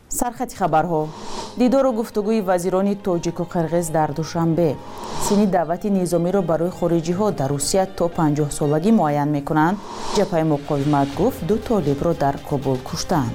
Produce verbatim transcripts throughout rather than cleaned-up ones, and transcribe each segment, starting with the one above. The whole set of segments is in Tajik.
سرخط خبرها دیدار و گفتگوی وزیران تاجیک و قرغیز در دوشنبه. سینی دعوت نظامی را برای خارجی ها در روسیه تا پنجاه سالگی معین میکنند. جبهه مقاومت گفت دو طالب را در کابل کشتند.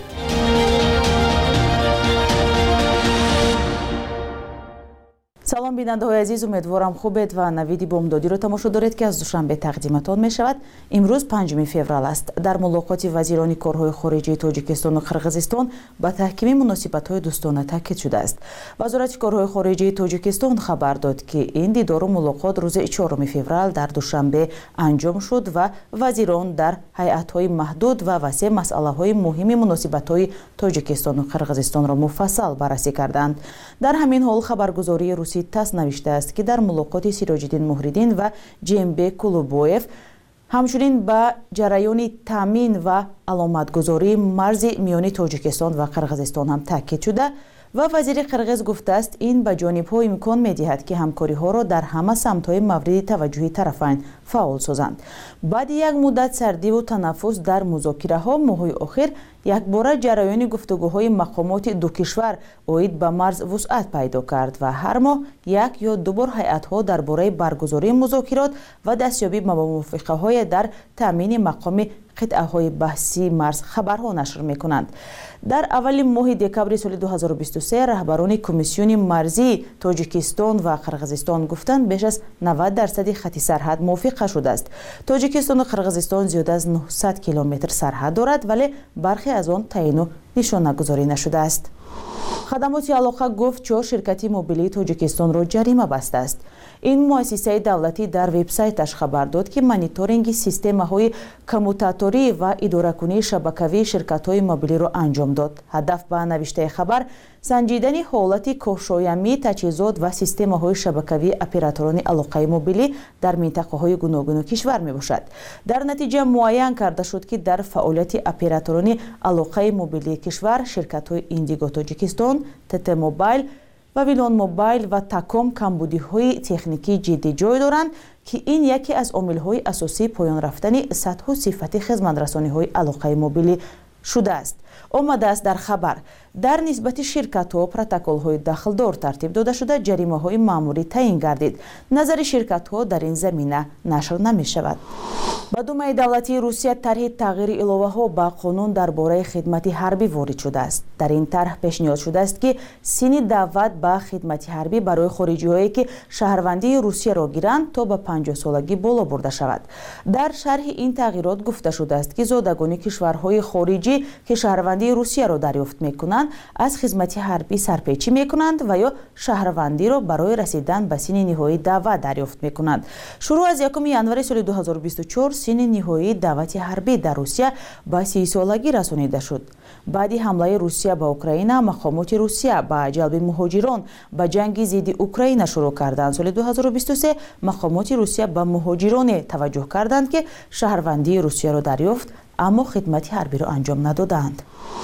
سلام بیننده های عزیز، امیدوارم خوبید و نوید بامدادی رو تماشا دارید که از دوشنبه تقدیمتان می شود. امروز پنجم فوریه است. در ملاقات وزیران کارهای خارجه تاجیکستان و قرغیزستان به تحکیم مناسبت های دوستانه تاکید شده است. وزارت کارهای خارجه تاجیکستان خبر داد که این دیدار و ملاقات روز چهارم فوریه در دوشنبه انجام شد و وزیران در هیئت های محدود و وسیع مسئله های مهم مناسبت های تاجیکستان و قرغیزستان را مفصل بررسی کردند. در همین حال خبرگزاری روسی تاس نوشته است که در ملاقات سیراج‌الدین مهردین و جیمبه کولوبویف همچنین به جریان تامین و علامتگذاری مرز میانی تاجیکستان و قرغیزستان هم تاکید شده و وزیر قرغیز گفته است این به جانب‌ها امکان می‌دهد که همکاری‌ها را در همه سمت‌های مورد توجه طرفین فعال سازند. بعد یک مدت سردی و تنفس در مذاکره‌ها ماه‌های اخیر یک بار جریان گفتگوهای مقامات دو کشور عاید به مرز وسعت پیدا کرد و هر ماه یک یا دو بار هیئت‌ها درباره برگزاری مذاکرات و دستیابی به موافقه‌های در تامین مقام قطعه‌های بحثی مرز خبرها نشر می‌کنند. در اول ماه دکبر سال دو هزار و بیست و سه رهبران کمیسیون مرزی تاجیکستان و قرغیزستان گفتند بیش از نود درصد خط سرحد موافقه شده است. تاجیکستان و قرغیزستان زیاد از نهصد کیلومتر سرحد دارد ولی برخی از آن تعیین و نشانه‌گذاری نشده است. خدمات علاقه گفت چهار شرکت موبیلی تاجیکستان را جریمه بسته است. این مؤسسه دولتی در وبسایتش خبر داد که مانیتورینگ سیستم‌های کموتاتوری و اداره‌کنی شبکه‌ای شرکت‌های موبیلی را انجام داد. هدف به نوشته خبر سنجیدن حالت کارشایمی تجهیزات و سیستم‌های شبکه‌ای اپراتوران علاقه موبیلی در منطقه‌های گوناگون کشور میباشد. در نتیجه معین کرده شد که در فعالیت اپراتوران علاقه موبیلی کشور شرکت‌های ایندیگو تاجیکستان، تت موبایل و ویلون موبایل و تاکام کمبودی‌های تکنیکی جدی جای دارند که این یکی از عامل‌های اساسی پایان رفتن سطح و صفت خدمت‌رسانی‌های علاقه موبیلی شده است. آمده است در خبر در نسبت شرکت‌ها پروتکل‌های داخلدار ترتیب داده شده جریمه‌های مأموری تعیین گردید. نظر شرکت‌ها در این زمینه نشر نمی‌شود. با دومه دولتی روسیه طرح تغییر الوه‌ها به قانون درباره خدمت حربی وارد شده است. در این طرح پیشنهاد شده است که سن دعوت به خدمت حربی برای خارجی‌هایی که شهروندی روسیه را گیرند تا به پنجاه سالگی بالا برده شود. در شرح این تغییرات گفته شده است که زادگان کشورهای خارجی که شهروندی روسیه را دریافت می‌کنند از خدمت حربی سرپیچی می‌کنند و یا شهروندی را برای رسیدن به سن نهایی دعوت دریافت می‌کنند. شروع از یکم ژانویه سال دو هزار و بیست و چهار سن نهایی دعوت حربی در روسیه به سی سالگی رسانیده شد. بعد حمله روسیه به اوکراین مقامات روسیه به جلب مهاجران به جنگ ضد اوکراین شروع کردند. سال دو هزار و بیست و سه مقامات روسیه به مهاجران توجه کردند که شهروندی روسیه را دریافت اما خدمت حربی را انجام ندادند.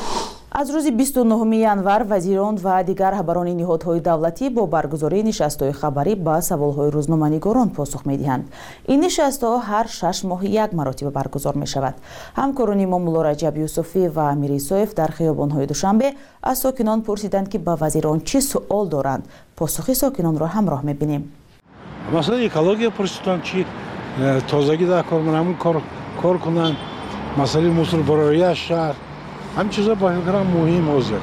از روز بیست و نهم ژانویه وزیران و دیگر رهبران نهادهای دولتی با برگزاری نشست‌های خبری به سوال‌های روزنامه‌نگاران پاسخ می‌دهند. این نشست‌ها هر شش ماه یک مرتبه برگزار می‌شود. همکاران ما مولا رجب یوسفی و امیر ایسایف در خیابان‌های دوشنبه از ساکنان پرسیدند که به وزیران چه سوال دارند. پاسخ ساکنان را همراه می‌بینیم. مثلا اکولوژی پرسیدند چی تازگی در کار منم کار کار کنند. مثلا مسئول شهر همین چیزا با هم مهم هست.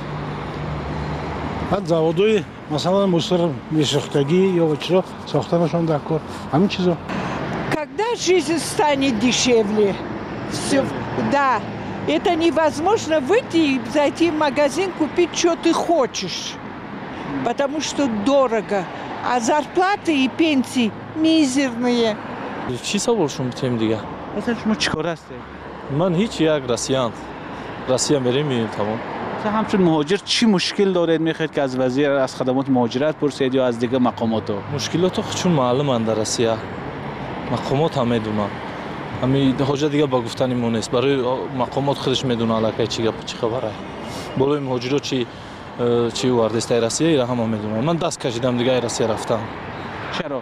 بعد заводهای مثلا мусор میساختگی یا چرا ساختنشون در کار همین چیزا. Когда жизнь станет дешевле, все, да, это невозможно выйти и зайти в магазин купить что ты хочешь, потому что дорого, а зарплаты и пенсии мизерные. چی سوال شما می‌تونیم دیگه؟ مثلا شما چیکار هستید؟ من هیچ یک راسیان راسیا میریم میبینیم تمام. مثلا همچون مهاجر چی مشکل دارید میخواید که از وزیر از خدمات مهاجرت پرسید یا از دیگه مقامات؟ مشکلات خودشون معلومند در راسیا. مقامات هم میدونن. همین حاجت دیگه با گفتن ما نیست. برای مقامات خودش میدونن الکی چی گپ چی خبره. بالای مهاجرات چی چی وارد است راسیا اینا هم میدونن. من دست کشیدم دیگه راسیا رفتم. چرا؟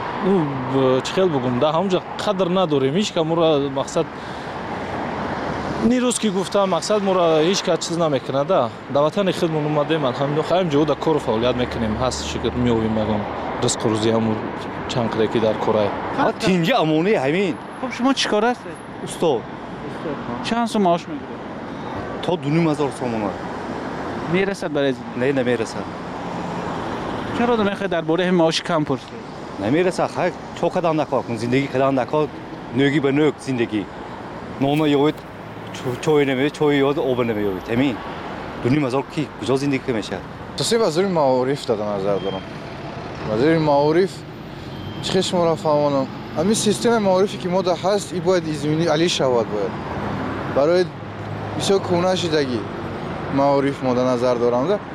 او چه خیلی بگم ده همونجا قدر نداریم هیچ که مرا مقصد نیروز که گفتم مقصد ما را هیچ کار چیز نمیکنه دا دعوتان خودمون اومدیم الحمدلله خیلی جودا کار فعالیت میکنیم هست شکر میویم مگم رزق روزی همون چند کاری که در کره ها تینگی امونی همین خب شما چیکار هستید؟ استاد چند سو معاش میگیرید؟ تا دو نیم هزار تومان میرسد برای زندگی؟ نه نمیرسد. چرا نمیخواید درباره هم معاش کم پرسید؟ نمیرسد. خیلی تو قدم نکار کن زندگی قدم نکار نوگی به نوگ زندگی نامه یاد چای نمیاد چای یاد آب نمیاد همین دو نیم هزار کی کجا زندگی میشه؟ تصمیم وزیر معارف دادن نظر دارم. وزیر معارف چخش مرا فهمانم همین سیستم معارفی که ما در هست ای باید ایزمینی علی شود باید برای بسیار کونه شدگی معارف ما در نظر دارم ده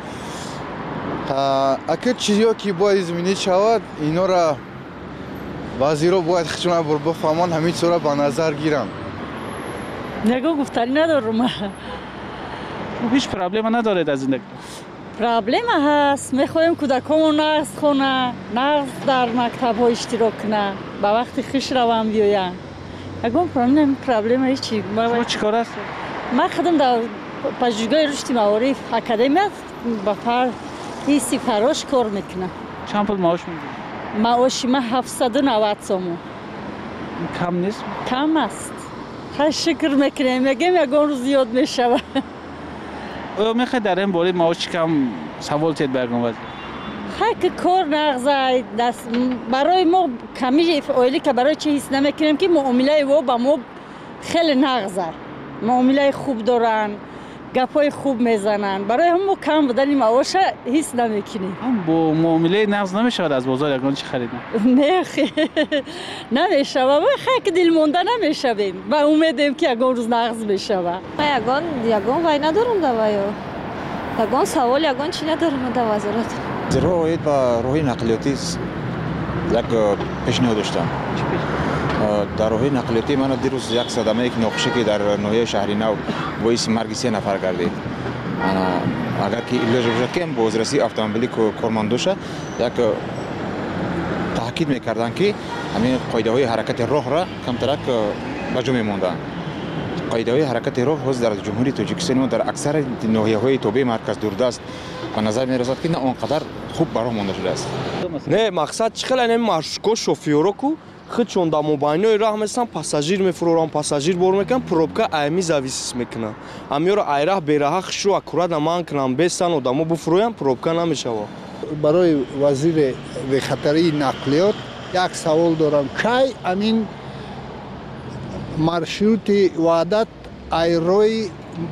اگر چیزی ها که باید ایزمینی شود اینا را وزیر ها باید خشونه بر بفهمان همین صورت به نظر گیرم. نگو گفتنی ندارم. هیچ پرابلم ندارید از زندگی؟ پرابلم هست. میخوایم کودکامون نقض کنه، نقض در مکتب ها اشتراک کنه، به وقت خوش روان بیاین. اگه پرابلم پرابلم هیچی. شما چیکار هستید؟ من خودم در پژوهشگاه رشد معارف اکادمی با پر حیثی فراش کار میکنم. چند پول معاش میگیرید؟ معاش من هفتصد و نود تومان. کم نیست؟ کم است. خیلی شکر میکنیم. میگیم یکان روز زیاد میشود. او میخواید در این باره معاش کم سوال تید برگم وزیر؟ خیلی کار نغزه دست برای ما کمی فعالی که برای چه حس نمیکنیم که معامله و با ما خیلی نغزه معامله خوب دارن گپای خوب میزنن برای هم ما کم بودن معاش حس نمیکنیم. هم با معامله نغز نمیشود از بازار یکان چی خریدن؟ نه خیلی نمیشه و خیلی دل مونده نمیشویم و امیدیم که یکان روز نغز بشه. من یکان یکان وای ندارم دوایو یکان سوال یکان چی ندارم در وزارت. زیرا باید با راهی نقلیاتی یک پیشنهاد داشتم. در راهی نقلیاتی من دیروز یک صدمه یک نقشه که در ناحیه شهری نو باعث مرگ سه نفر گردید. اگر که ایلاج بشه کم بازرسی اتومبیلی کارمندوشه یک تاکید میکردن که همین قاعده های حرکت راه را کمترک بجا میموندن. قاعده های حرکت راه حوز در جمهوری تاجیکستان در اکثر ناحیه های توبه مرکز دوردست به نظر میرسد که نه اونقدر خوب برای مونده شده است. نه مقصد چی خیلی مارشکو شوفیورو کو خود چون در موبایل راه مثلا پاساژیر میفرورن پاساژیر بر میکنن پروبکا ایمی زاویس میکنن امیور ایراه بیراه خشو اکورا نمان کنن بیستن و دمو بفروین پروبکا نمیشه. برای وزیر به خطری نقلیات یک سوال دارم کی امین маршрут وحدت ایروی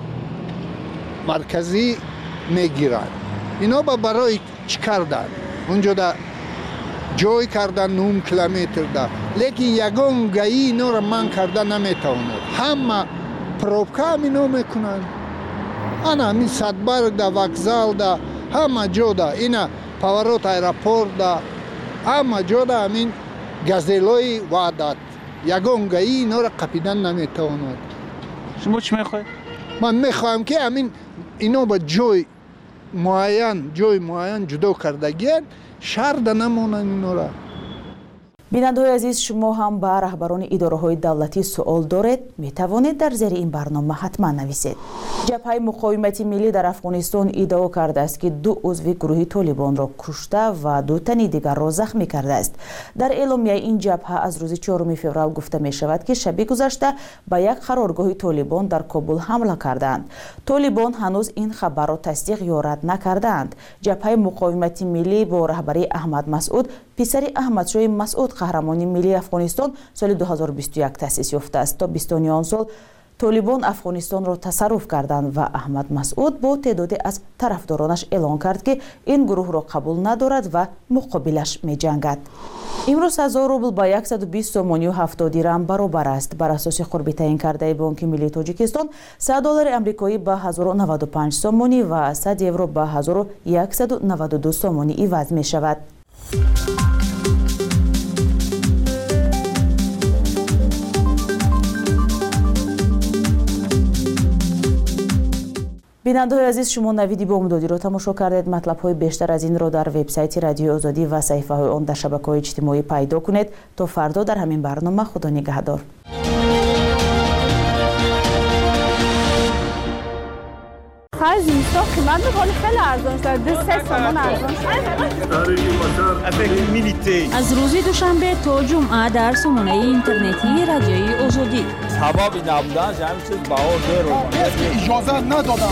مرکزی میگیرند اینا با برای چی کردن اونجا دا جای کردن نیم کیلومتر دا لیکن یگان گایی اینا را من کردن نمیتواند همه پروبکا همینو میکنن انا همین صدبرگ دا وکزال دا همه جا دا اینا پاورات ایرپورت دا همه جا دا همین گازلوی وحدت یگان گایی اینا را قپیدن نمیتواند. شما چی میخواید؟ من میخوایم که همین اینا با جای معین جای معین جدا کردگیان شرط نمونن اینا را. بیننده‌های عزیز شما هم با رهبران اداره‌های دولتی سوال دارید میتوانید در زیر این برنامه حتما نویسید. جبهه مقاومت ملی در افغانستان ادعا کرده است که دو عضو گروه طالبان را کشته و دو تن دیگر را زخمی کرده است. در اعلامیه این جبهه از روز چهارم فوریه گفته می شود که شب گذشته به یک قرارگاه طالبان در کابل حمله کردند. طالبان هنوز این خبر را تصدیق یا رد نکردند. جبهه مقاومت ملی با رهبری احمد مسعود پسر احمدشاه مسعود قهرمانی ملی افغانستان سال دو هزار و بیست و یک تأسیس یافته است. تا بیست و نیم آن سال طالبان افغانستان را تصرف کردند و احمد مسعود با تعدادی از طرفدارانش اعلان کرد که این گروه را قبول ندارد و مقابلش می جنگد. امروز هزار روبل با صد و بیست تومانی و هفتاد درم برابر است. بر اساس قربی تعیین کرده بانک ملی تاجیکستان صد دلار آمریکایی با هزار و نود و پنج تومانی و صد یورو با هزار و صد و نود و دو تومانی عوض می شود. بیننده‌های عزیز شما نویدی بامدادی را تماشا کردید. مطلب‌های بیشتر از این را در وبسایت رادیو آزادی و صفحه‌های آن در شبکه‌های اجتماعی پیدا کنید. تا فردا در همین برنامه خدا نگهدار. آخر زمستان قیمت میکنه خیلی ارزان شد. دو سه تومن ارزان شد. از روز دوشنبه تا جمعه در سامانه اینترنتی رادیوی آزادی. حبابی نبودن همین چیز بهار رو اجازه ندادن.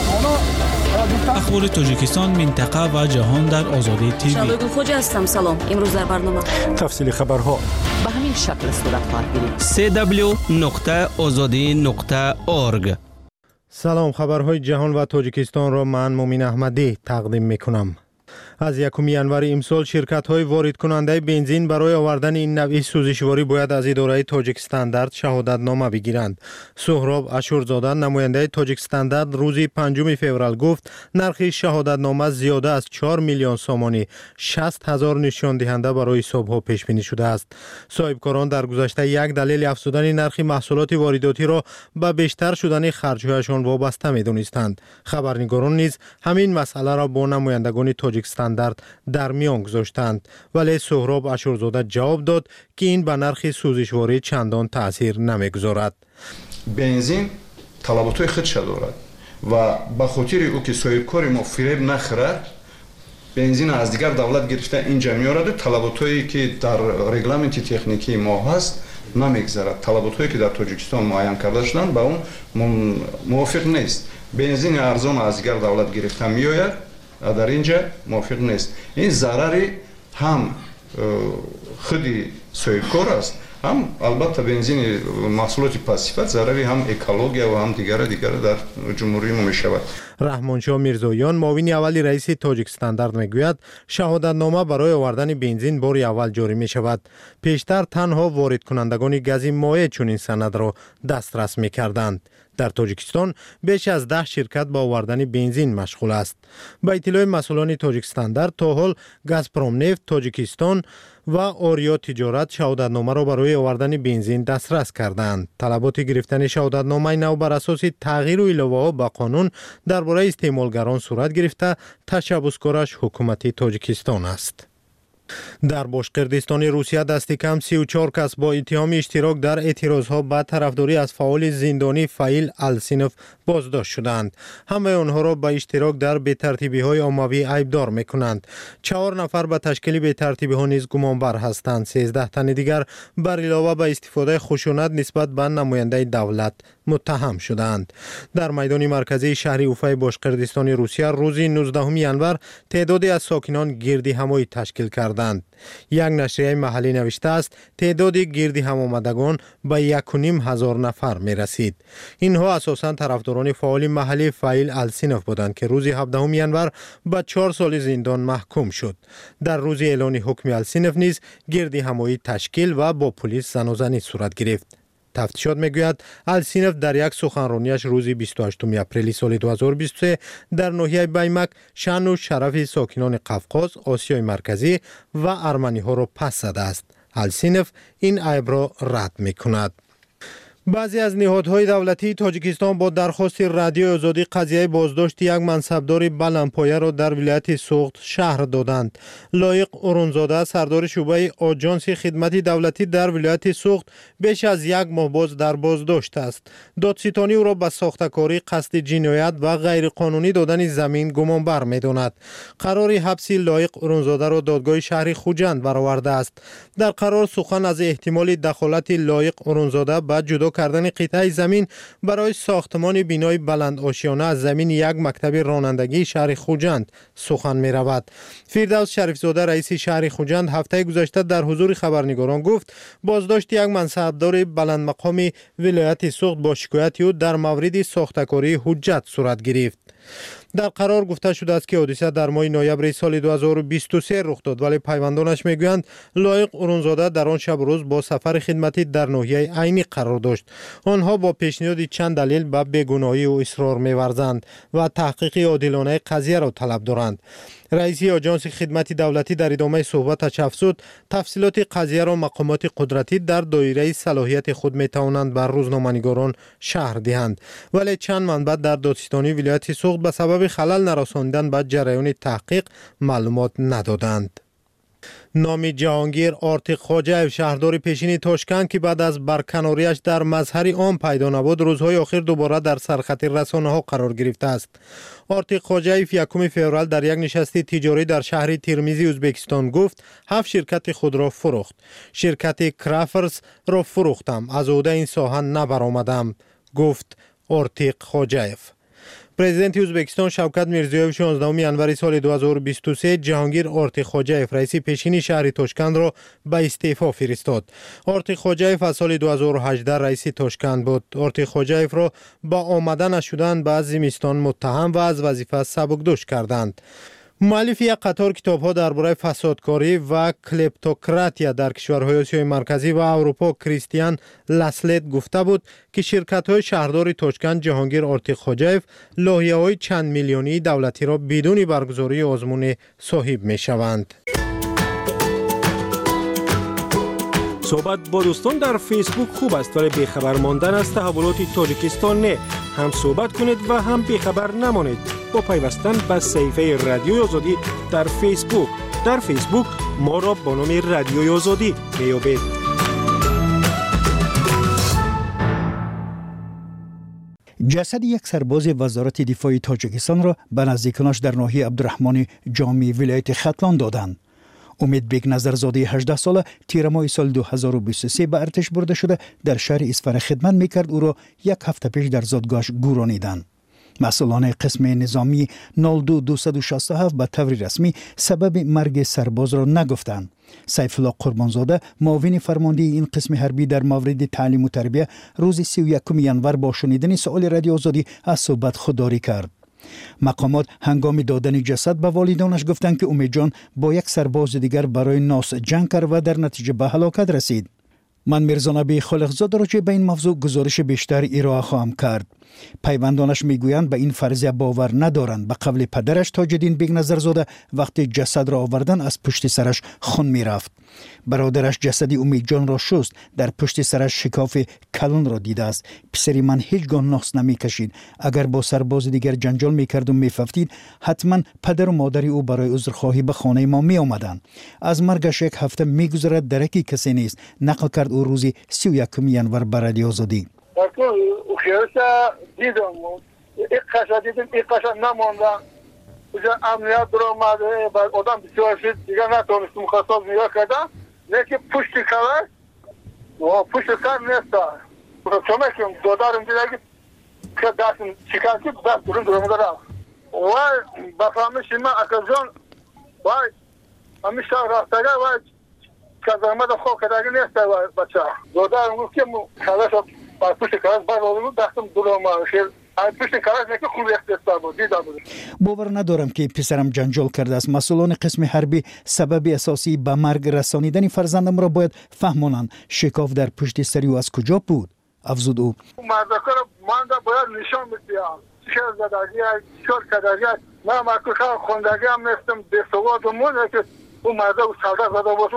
اخبار تاجیکستان، منطقه و جهان در آزادی تیوی. شادو خوجا هستم. سلام. امروز در برنامه تفصیل خبرها به همین شکل صورت خواهد گرفت. سی دبلیو نقطه آزادی نقطه اورگ. سلام، خبرهای جهان و تاجیکستان را من مومین احمدی تقدیم میکنم. از یکم ینور امسال شرکت‌های وارد کننده بنزین برای آوردن این نوع سوزشواری باید از اداره تاجیک استاندارد شهادتنامه بگیرند. سهراب اشورزاده نماینده تاجیک استاندارد روز پنجم فوریه گفت نرخ شهادتنامه زیاده از چهار میلیون سامانی شصت هزار نشان دهنده برای حساب‌ها پیش بینی شده است. صاحبکاران در گذشته یک دلیل افزودن نرخ محصولات وارداتی را به بیشتر شدن خرج‌هایشان وابسته می‌دانستند. خبرنگاران نیز همین مسئله را با نمایندگان تاجیک استاندارد در میان گذاشتند، ولی سهراب اشورزاده جواب داد که این به نرخ سوزشواری چندان تاثیر نمیگذارد. بنزین طلبات‌های خودش دارد و به خاطر او که صاحبکار ما فریب نخورد بنزین از دیگر دولت گرفته اینجا میارد، طلبات‌هایی که در رگلامنت تکنیکی ما هست نمیگذارد. طلبات‌هایی که در تاجیکستان معین کرده شدند با اون موافق نیست. بنزین ارزان از دیگر دولت گرفته میآید، در اینجا موافق نیست. این ضرری هم خودی صاحبکار است، هم البته بنزین محصولات پاسیفت ضرری هم اکولوژیا و هم دیگر دیگر در جمهوری ما می شود. رحمانشاه میرزایان معاون اول رئیس تاجیک استاندارد میگوید شهادتنامه برای آوردن بنزین بار اول جاری می شود. پیشتر تنها وارد کنندگان گاز مایع چنین سند را دسترس می کردند. در تاجیکستان بیش از ده شرکت با آوردن بنزین مشغول است. با اطلاع مسئولان تاجیک استاندارد تا حال گازپروم نفت تاجیکستان و آریا تجارت شهادتنامه را برای آوردن بنزین دسترس کردند. طلبات گرفتن شهادتنامه نو بر اساس تغییر و علاوه‌ها به قانون درباره استعمالگران صورت گرفته، تشبثکارش حکومت تاجیکستان است. در باشقردستان روسیه دست کم سی و چهار کس با اتهام اشتراک در اعتراضها به طرفداری از فعال زندانی فایل السینوف بازداشت شدند. همه آنها را به اشتراک در بی‌ترتیبی‌های عمومی عیبدار می‌کنند. چهار نفر به تشکیل بی‌ترتیبی‌ها نیز گمانبر هستند. سیزده تن دیگر بر علاوه به استفاده خشونت نسبت به نماینده دولت متهم شدند. در میدان مرکزی شهر اوفای باشقردستان روسیه روز نوزدهم ینور تعدادی از ساکنان گردی همایی تشکیل کردند. یک نشریه محلی نوشته است تعداد گردی هم آمدگان به یک و نیم هزار نفر می رسید. اینها اساساً طرفداران فعال محلی فایل السینوف بودند که روز هفدهم ینور به چهار سال زندان محکوم شد. در روز اعلان حکم السینوف نیز گردی همایی تشکیل و با پلیس زن و زنی صورت گرفت. تفتیشات میگوید السینوف در یک سخنرانیش روز بیست و هشتم اپریل سال دو هزار و بیست و سه در ناحیه بیمک شأن و شرف ساکنان قفقاز، آسیای مرکزی و ارمنی ها را پس زده است. السینوف این عیب را رد میکند. بعضی از نهادهای دولتی تاجیکستان با درخواست رادیو آزادی قضیه بازداشت یک منصبدار بلندپایه را در ولایت سوخت شهر دادند. لایق اورونزاده سردار شعبه آژانس خدمت دولتی در ولایت سوخت بیش از یک ماه باز در بازداشت است. دادستانی او را به ساختکاری، قصد جنایت و غیرقانونی دادن زمین گمانبر می‌داند. قرار حبس لایق اورونزاده را دادگاه شهر خوجند برآورده است. در قرار سخن از احتمال دخالت لایق اورونزاده به جدا کردن قطعه زمین برای ساختمان بینای بلند آشیانه از زمین یک مکتب رانندگی شهر خوجند سخن می رود. فردوس شریفزاده رئیس شهر خوجند هفته گذشته در حضور خبرنگاران گفت بازداشت یک منصبدار بلند مقام ولایت سوخت با شکایت او در مورد ساختکاری حجت صورت گرفت. در قرار گفته شده است که حادثه در ماه نوامبر سال دو هزار و بیست و سه رخ داد، ولی پیوندانش میگویند لایق اورونزاده در آن شب روز با سفر خدمتی در ناحیه عینی قرار داشت. آنها با پیشنهاد چند دلیل به بیگناهی او اصرار می‌ورزند و تحقیق عادلانه قضیه را طلب دارند. رئیس آژانس خدمت دولتی در ادامه صحبتش افزود تفصیلات قضیه را مقامات قدرتی در دایره صلاحیت خود می‌توانند بر روزنامه‌نگاران شرح دهند، ولی چند منبع در دادستانی ولایت سوخت به سبب خلل نرساندن به جریان تحقیق معلومات ندادند. نام جهانگیر آرتیق خوجایف شهردار پیشین تاشکند که بعد از برکناریش در مظهر عام پیدا نبود روزهای آخر دوباره در سرخط رسانه ها قرار گرفته است. آرتیق خوجایف یکم فوریه در یک نشست تجاری در شهر ترمیزی ازبکستان گفت هفت شرکت خود را فروخت. شرکت کرافرز را فروختم، از عهده این ساحه نبرآمدم، گفت آرتیق خوجایف. پرزیدنت ازبکستان شوکت میرزیویف شانزدهم ژانویه سال دو هزار و بیست و سه جهانگیر آرتیق خوجایف رئیس پیشین شهر تاشکند را به استعفا فرستاد. آرتیق خوجایف از سال دو هزار و هجده رئیس تاشکند بود. آرتیق خوجایف را با آمده نشدن به زمستان متهم و از وظیفه سبکدوش کردند. مؤلف یک قطار کتاب‌ها درباره فسادکاری و کلپتوکراتیا در کشورهای آسیای مرکزی و اروپا کریستیان لاسلت گفته بود که شرکت‌های شهردار تاشکند جهانگیر آرتیق خوجایف لایحه‌های چند میلیونی دولتی را بدون برگزاری آزمون صاحب می‌شوند. صحبت با دوستان در فیسبوک خوب است ولی بیخبر ماندن از تحولات تاجیکستان نه. هم صحبت کنید و هم بیخبر نمانید با پیوستن به صفحه رادیوی آزادی در فیسبوک. در فیسبوک ما را با نام رادیوی آزادی میابید. جسد یک سرباز وزارت دفاع تاجیکستان را به نزدیکانش در ناحیه عبدالرحمن جامی ولایت ختلان دادند. امید بیگ نظرزاده هجده ساله تیر ماه سال دو هزار و بیست و سه به ارتش برده شده در شهر اصفهان خدمت میکرد. او را یک هفته پیش در زادگاهش گورانیدند. مسئولان قسم نظامی نود و دو دویست و شصت و هفت به طور رسمی سبب مرگ سرباز را نگفتند. سیف الله قربانزاده معاون فرمانده این قسم حربی در مورد تعلیم و تربیت روز سی و یکم ژانویه با شنیدن سوال رادیو آزادی از صحبت خودداری کرد. مقامات هنگام دادن جسد به والدانش گفتند که امید جان با یک سرباز دیگر برای ناس جنگ کرد و در نتیجه به هلاکت رسید. من میرزا نبی خالقزاده راجع به این موضوع گزارش بیشتر ارائه خواهم کرد. پیوندانش میگویند به این فرضیه باور ندارند. به قول پدرش تاج‌الدین بیگ نظرزاده وقتی جسد را آوردن از پشت سرش خون میرفت. برادرش جسد امید جان را شست، در پشت سرش شکاف کلان را دیده است. پسری من هیچگاه ناس نمیکشید. اگر با سرباز دیگر جنجال میکرد و میففتید حتما پدر و مادر او برای عذرخواهی به خانه ما می آمدند. از مرگش یک هفته میگذرد درکی کسی نیست، نقل کرد او روزی سی و یکم ژانویه بر رادیو آزادی. خیرش دیدم یک قشا دیدم یک قشا نماندم اونجا امنیت در آمده بعد آدم بسیار شد دیگه نتونستم خواستم نگاه کردم لیکن پشت کلش و پشت کل نیست چون که دادارم دیده که دستم چیکار که دست درون در آمده رفت و بفهمش من اکرزان و همیشه رفتگه و کزامد خواه کدگی نیست بچه دادارم گفت که کلش با پشت کلاس باز دستم دلم شیر پشت کلاس نکه خوب اختصاص بود دیدم. باور ندارم که پسرم جنجال کرده است. مسئولان قسم حربی سبب اساسی به مرگ رسانیدن فرزندم را باید فهمانند. شکاف در پشت سری او از کجا بود؟ افزود او. مردکر من دا باید نشان بدیم. چه زدگی چور کدگی من مرکوش خوندگی هم نیستم دستواد و مونه که اون مرده او سالدار زده باشه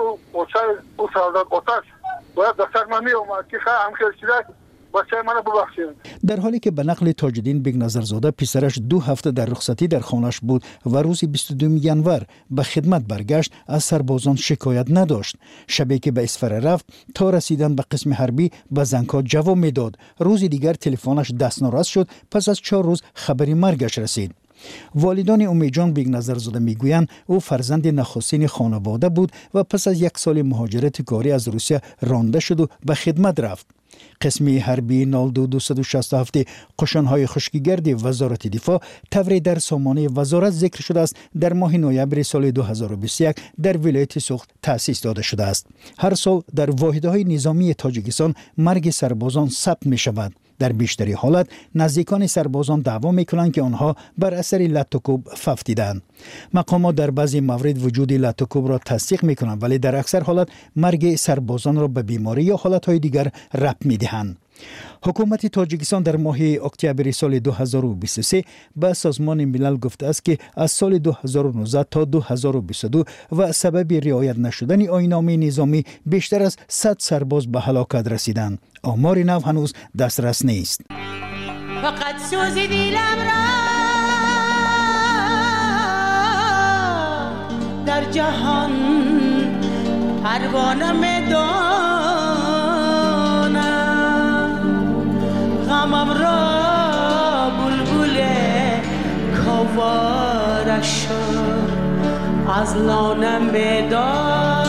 او سالدار قطعش باید دستر من می اومد که خواهی همخیر شده بچه من ببخشید. در حالی که به نقل تاج‌الدین بیگ نظرزاده پسرش دو هفته در رخصتی در خانه‌اش بود و روز بیست و دو ژانویه به خدمت برگشت از سربازان شکایت نداشت. شبی که به اصفهان رفت تا رسیدن به قسم حربی به زنگ‌ها جواب میداد. روز دیگر تلفنش دست ناراست شد. پس از چهار روز خبری مرگش رسید. والدان امیدجان بیگ نظرزاده میگویند او فرزند نخستین خانواده بود و پس از یک سال مهاجرت کاری از روسیه رانده شد و به خدمت رفت. قسم حربی نود و دو دویست و شصت و هفت قشن‌های خشکیگرد وزارت دفاع طوری در سامانه وزارت ذکر شده است در ماه نوامبر سال دو هزار و بیست و یک در ولایت سوخت تأسیس داده شده است. هر سال در واحدهای نظامی تاجیکستان مرگ سربازان ثبت می شود. در بیشتری حالت نزدیکان سربازان دعوا میکنند که آنها بر اثر لطوکوب ففتیدند. مقامات در بعضی موارد وجود لطوکوب را تصدیق میکنند ولی در اکثر حالت مرگ سربازان را به بیماری یا حالتهای دیگر ربط میدهند. حکومت تاجیکستان در ماه اکتبر سال دو هزار و بیست و سه به سازمان ملل گفته است که از سال دو هزار و نوزده تا دو هزار و بیست و دو و سبب رعایت نشدن آیین‌نامه نظامی بیشتر از صد سرباز به هلاکت رسیدند. آمار نو هنوز دسترس نیست. فقط سوز دیلم را در جهان پروانه میدانم غمم را بلبل کوارش از لانم بدان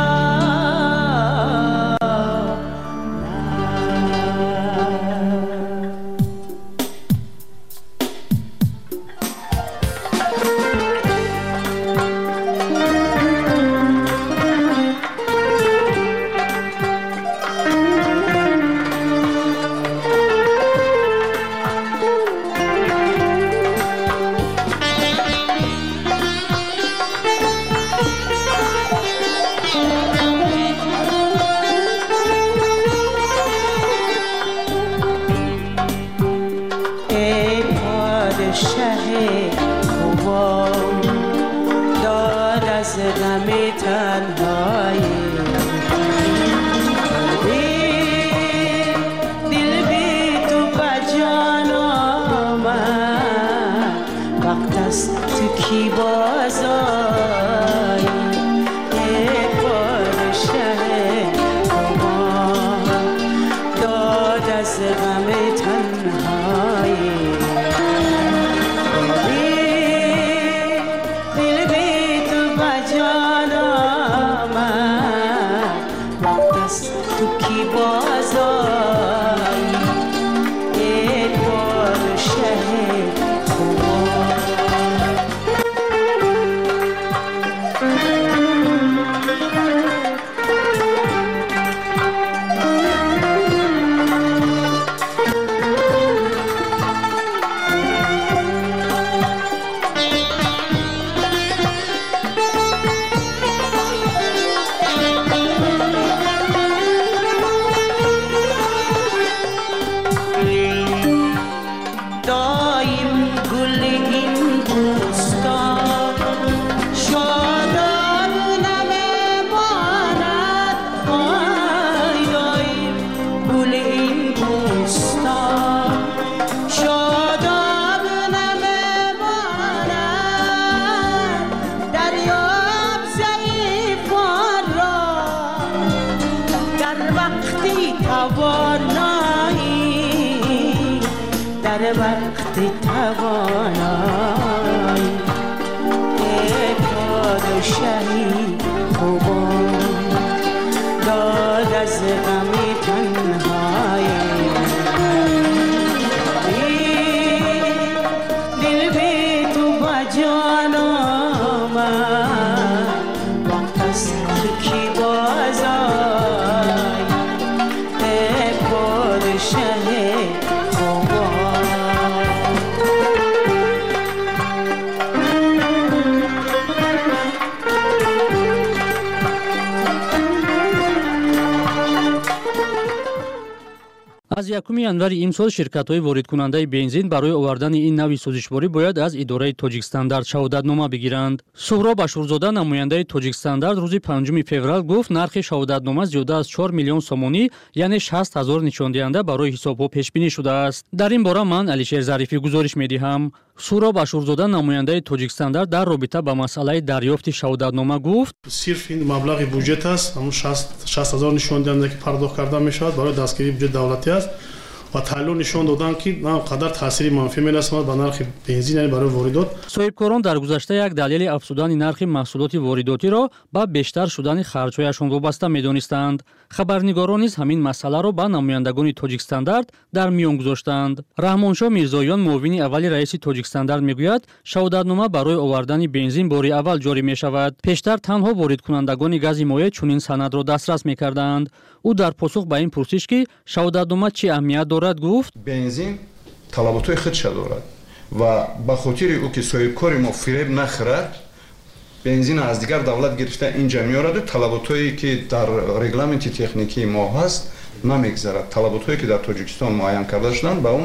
аз якуми январи имсол ширкатҳои воридкунандаи бензин барои овардани ин нави сӯзишворӣ бояд аз идораи тоҷикстандард шаҳодатнома бигиранд. Суҳроб Ашурзода, намояндаи тоҷикстандард, рӯзи панҷуми феврал гуфт нархи шаҳодатнома зиёда аз чор миллион сомонӣ, яъне шаст ҳазор нишондиҳанда барои ҳисобҳо пешбинӣ шудааст. Дар ин бора ман Алишер Зарифӣ гузориш медиҳам. Суҳроб Ашурзода, намояндаи тоҷикстандард, дар робита ба масъалаи дарёфти шаҳодатнома гуфт: сирф ин маблағи буҷет аст, ҳамун шаст ҳазор нишондиҳанда ки пардохт карда мешавад барои дастгирии буҷет давлатӣ аст ва таҳлил нишон доданд ки на қадар таъсири манфӣ мерасонад ба нархи бензин, яъне барои воридот. Соҳибкорон дар гузашта як далели афзудани нархи маҳсулоти воридотиро ба бештар шудани харҷҳояшон вобаста медонистанд. Хабарнигорон низ ҳамин масъаларо ба намояндагони тоҷикстандард дар миён гузоштанд. Раҳмоншоҳ Мирзоён, муовини аввали раиси тоҷикстандард, мегӯяд шаҳодатнома барои овардани бензин бори аввал ҷорӣ мешавад. Пештар танҳо воридкунандагони гази моеъ чунин санадро дастрас мекарданд. ӯ дар посух ба ин пурсиш ки шаҳодатнома чӣ аҳамият дорад гуфт: бензин талаботҳои худша дорад ва ба хотири ӯ ки соҳибкори мо фиреб нахӯрад, бензин аз дигар давлат гирифта инҷа меораду талаботҳое ки дар регламенти техникии мо ҳаст намегзарад. талаботҳое ки дар Тоҷикистон муайян карда шуданд ба он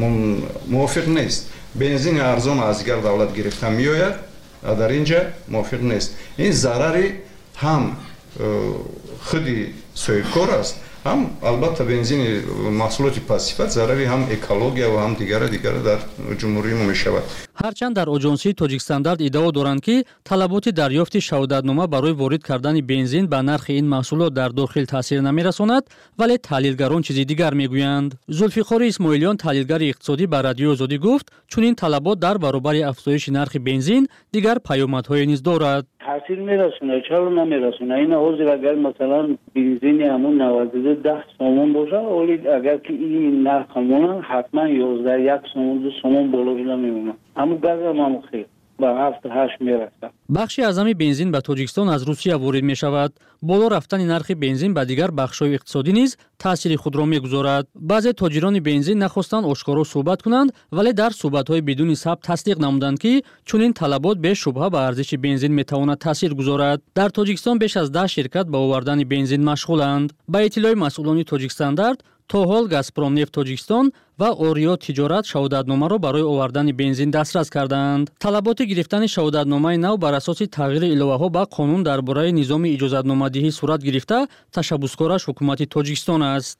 мувофиқ нест. бензини арзон аз дигар давлат гирифта меояд, а дар инҷа мувофиқ нест. ин зарари ҳам худи соҳибкор аст, ҳам албатта бензини маҳсулоти пассифат зарари ҳам экология ва ҳам дигара дигара дар ҷумҳурии мо мешавад. ҳарчанд дар оҷонсии тоҷикстандард иддао доранд ки талаботи дарёфти шаҳодатнома барои ворид кардани бензин ба нархи ин маҳсулот дар дохил таъсир намерасонад, вале таҳлилгарон чизи дигар мегӯянд. зулфиқори исмоилиён, таҳлилгари иқтисодӣ ба радиои Озодӣ гуфт, чунин талабот дар баробари афзоиши нархи бензин дигар паёмадҳое низ дорад. таъсир мерасонад, чаро намерасонад? ин ҳозир агар масалан бензини ҳамон наваздиду даҳ сомон бошад, оли агар ки ин нарх монад, ҳатман ёздаҳ як сомон ду сомон болоила мемонад. аммо газам ҳам хел ба ҳафт ҳашт мерасад. бахши аъзами бензин ба Тоҷикистон аз Русия ворид мешавад. боло рафтани нархи бензин ба дигар бахшҳои иқтисодӣ низ таъсири худро мегузорад. баъзе тоҷирони бензин нахостанд ошкоро суҳбат кунанд, вале дар суҳбатҳои бидуни сабт тасдиқ намуданд, ки чунин талабот бешубҳа ба арзиши бензин метавонад таъсир гузорад. дар Тоҷикистон беш аз даҳ ширкат ба овардани бензин машғуланд. ба иттилои масъулони Тоҷикстандард, то ҳол Газпромнефт Тоҷикистон ва Орио Тиҷорат шаҳодатномаро барои овардани бензин дастрас карданд. талаботи гирифтани шаҳодатномаи нав бар асоси тағйири иловаҳо ба қонун дар бораи низоми иҷозатномадиҳӣ сурат гирифта, ташаббускораш ҳукумати Тоҷикистон аст.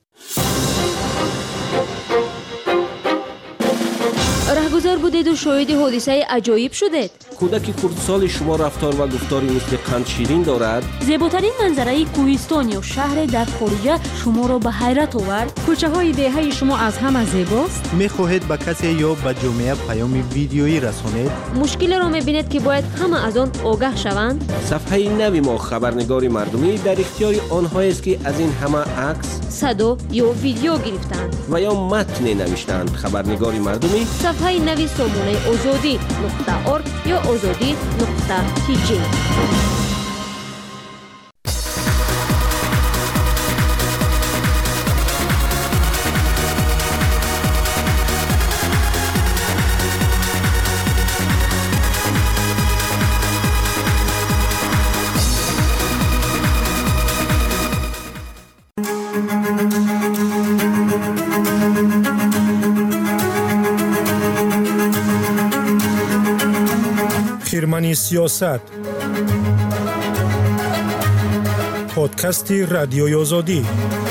раҳгузор будеду шоҳиди ҳодисаи аҷоиб шудед. кӯдаки хурдсоли шумо рафтор ва гуфтори мисли қандширин дорад? зеботарин манзараи кӯҳистон ё шаҳре дар хориҷа шуморо ба ҳайрат овард? кӯчаҳои деҳаи шумо аз ҳама зебост? мехоҳед ба касе ё ба ҷомеа паёми видеоӣ расонед? мушкилеро мебинед ки бояд ҳама аз он огаҳ шаванд? сафҳаи нави мо хабарнигори мардумӣ дар ихтиёри онҳоест ки аз ин ҳама акс, садо ё видео гирифтанд ва ё матне навиштанд. хабарнигори мардумӣ сафҳаи нави сомонаи озодӣ нуқта орг ё озодӣ нуқта тиҷи. خرمنی سیاست پادکست رادیوی آزادی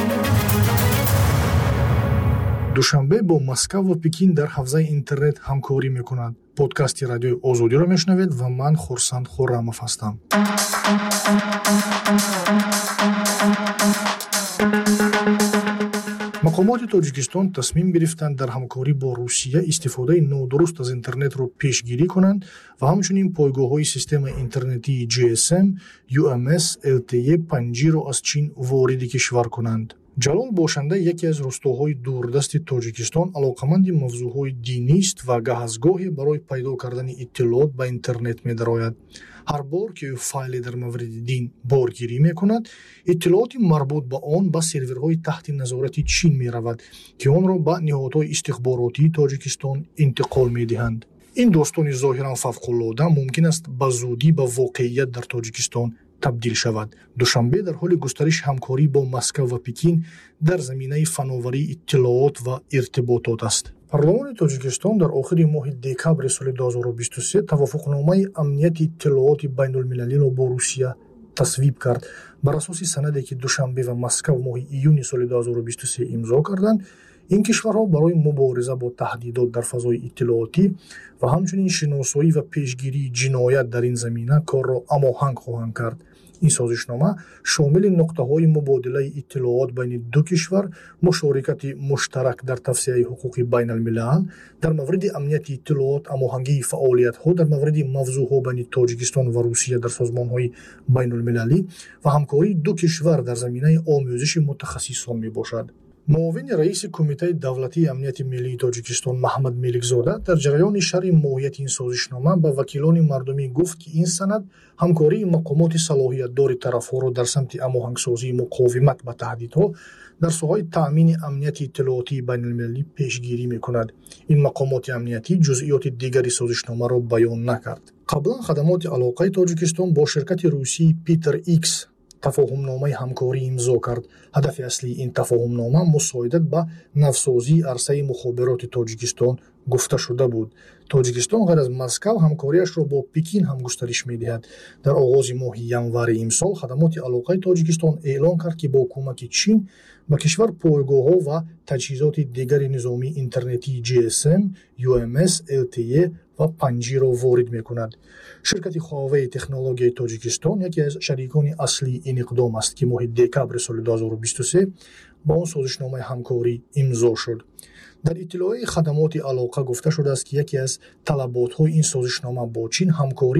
душанбе бо Москва ва Пекин дар ҳавзаи интернет ҳамкорӣ мекунад. подкасти радиои Озодиро мешунавед ва ман Хурсанд Хуррамов ҳастам. мақомоти Тоҷикистон тасмим гирифтанд дар ҳамкорӣ бо Русия истифодаи нодуруст аз интернетро пешгирӣ кунанд ва ҳамчунин пойгоҳҳои системаи интернетии ҷи эс эм, ю эм эс, эл ти и, панҷиро аз Чин вориди кишвар кунанд. ҷалол бошанда яке аз рӯстоҳои дурдасти Тоҷикистон алоқаманди мавзӯъҳои динист ва гаҳазгоҳе барои пайдо кардани иттилоот ба интернет медарояд. ҳар бор ки ӯ файле дар мавриди дин боргирӣ мекунад, иттилооти марбут ба он ба серверҳои таҳти назорати Чин меравад, ки онро ба ниҳодҳои истихборотии Тоҷикистон интиқол медиҳанд. ин достони зоҳиран фавқуллода мумкин аст ба зудӣ ба воқеият дар Тоҷикистон табдил шавад. душанбе дар ҳоли густариши ҳамкорӣ бо Москва ва Пекин дар заминаи фановарии иттилоот ва иртиботот аст. парлумони Тоҷикистон дар охири моҳи декабри соли ду ҳазору бисту се тавофуқномаи амнияти иттилооти байнулмилалиро бо Русия тасвиб кард. бар асоси санаде ки Душанбе ва Москва в моҳи июни соли ду ҳазору бисту се имзо карданд, ин кишварҳо барои мубориза бо таҳдидот дар фазои иттилоотӣ ва ҳамчунин шиносоӣ ва пешгирии ҷиноят дар ин замина корро амоҳанг хоҳанд кард. ин созишнома шомили нуқтаҳои мубодилаи иттилоот байни ду кишвар, мушорикати муштарак дар тавсеаи ҳуқуқи байналмилал, дар мавриди амнияти иттилоот амоҳангии фаъолиятҳо дар мавриди мавзӯъҳо байни Тоҷикистон ва Русия дар созмонҳои байнулмилалӣ ва ҳамкории ду кишвар дар заминаи омӯзиши мутахассисон мебошад. муовини раиси Кумитаи давлатии амнияти миллии Тоҷикистон Маҳмад Меликзода дар ҷараёни шарҳи моҳияти ин созишнома ба вакилони мардумӣ гуфт, ки ин санад ҳамкории мақомоти салоҳиятдори тарафҳоро дар самти амоҳангсозии муқовимат ба таҳдидҳо дар соҳаи таъмини амнияти иттилоотии байналмилалӣ пешгирӣ мекунад. ин мақомоти амниятӣ ҷузъиёти дигари созишномаро баён накард. қаблан хадамоти алоқаи Тоҷикистон бо ширкати русии Питер Икс тафоҳумномаи ҳамкорӣ имзо кард. ҳадафи аслии ин тафоҳумнома мусоидат ба навсозии арсаи мухобироти Тоҷикистон гуфта шуда буд. Тоҷикистон ғайр аз Москав ҳамкориашро бо Пекин ҳам густариш медиҳад. Дар оғози моҳи январи имсол хадамоти алоқаи Тоҷикистон эълон кард ки бо кӯмаки Чин ба кишвар пойгоҳҳо ва таҷҳизоти дигари низомии интернетии джи эс эм, ю эм эс, эл ти и ва панҷи-ро ворид мекунад. Ширкати Huawei технологияи Тоҷикистон яке аз шарикони аслии ин иқдом аст ки моҳи декабри соли ду ҳазору бисту се ба он созишномаи ҳамкорӣ имзо шуд. дар иттилои хадамоти алоқа гуфта шудааст ки яке аз талаботҳои ин созишнома бо Чин ҳамкорӣ